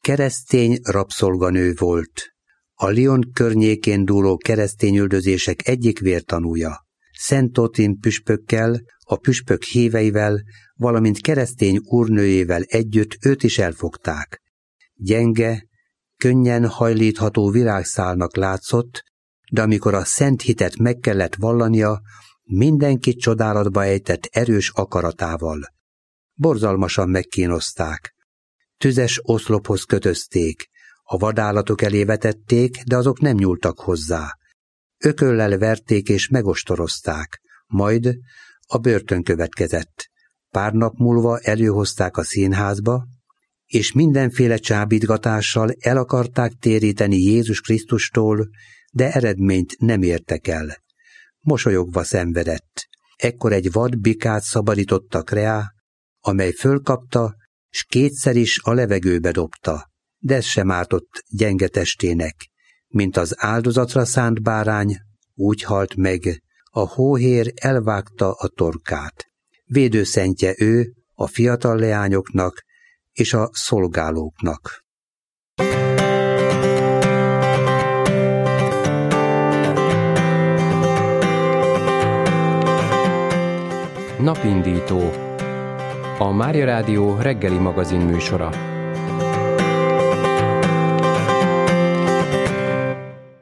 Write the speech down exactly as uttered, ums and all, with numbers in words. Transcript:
keresztény rabszolganő volt. A Lyon környékén dúló keresztényüldözések egyik vértanúja. Szent Otin püspökkel, a püspök híveivel, valamint keresztény úrnőjével együtt őt is elfogták. Gyenge, könnyen hajlítható virágszálnak látszott, de amikor a szent hitet meg kellett vallania, mindenkit csodálatba ejtett erős akaratával. Borzalmasan megkínozták. Tüzes oszlophoz kötözték, a vadállatok elé vetették, de azok nem nyúltak hozzá. Ököllel verték és megostorozták, majd a börtön következett. Pár nap múlva előhozták a színházba, és mindenféle csábítgatással el akarták téríteni Jézus Krisztustól, de eredményt nem értek el. Mosolyogva szenvedett. Ekkor egy vad bikát szabadítottak reá, amely fölkapta, s kétszer is a levegőbe dobta, de ez sem ártott gyenge testének. Mint az áldozatra szánt bárány, úgy halt meg, a hóhér elvágta a torkát. Védőszentje ő a fiatal leányoknak és a szolgálóknak. Napindító. A Mária Rádió reggeli magazin műsora.